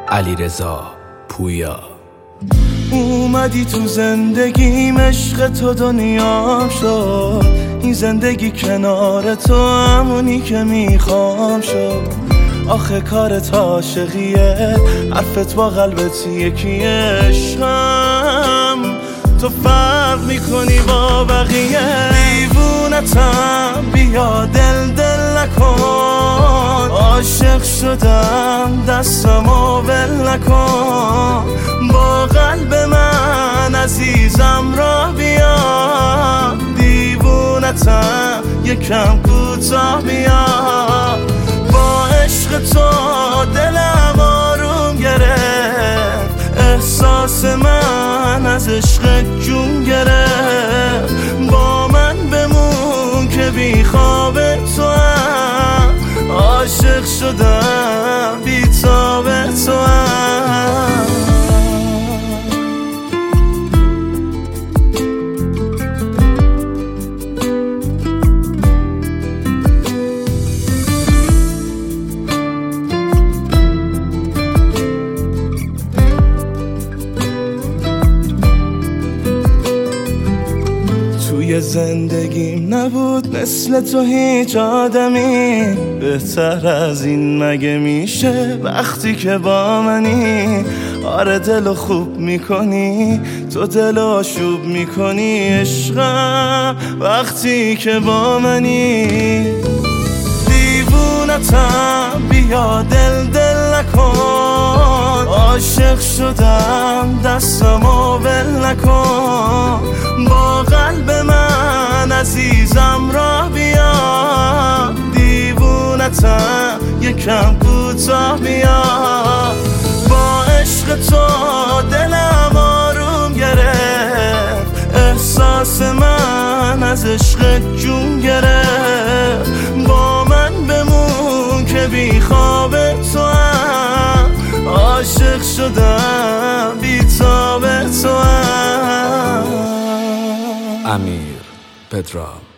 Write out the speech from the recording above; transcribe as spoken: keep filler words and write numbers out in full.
علیرضا پویا. اومدی تو زندگیم، عشق تو دنیام شد. این زندگی کنار تو همونی که میخوام شد. آخه کارت عاشقیه، حرفت با قلبت یکیه. عشقم تو فرق میکنی با بقیه. دیوونتم بیا دل دل نکن. عاشق شدم دستمو ول نکن. با قلب من عزیزم را بیا. دیوونتم یکم کوتاه بیا. با عشق تو دلم آروم گرفت. احساس من از عشق جون گرفت. با من بمون که بی خواب تو هم. عاشق شدم بی تاب تو هم. توی زندگیم نبود مثل تو هیچ آدمی. بهتر از این مگه میشه وقتی که با منی. آره دلو خوب میکنی، تو دلو آشوب میکنی. عشقم وقتی که با منی. دیوونتم بیا دل دل نکن. عاشق شدم دستمو ول نکن. با قلب من عزیزم را بیا. دیوونتم یکم کوتاه بیا. با عشق تو دلم آروم گرفت. احساس من از عشق جون گرفت. با من بمون که بی خواب تو هم. عاشق شدم بی تاب تو هم. امیر پدرام.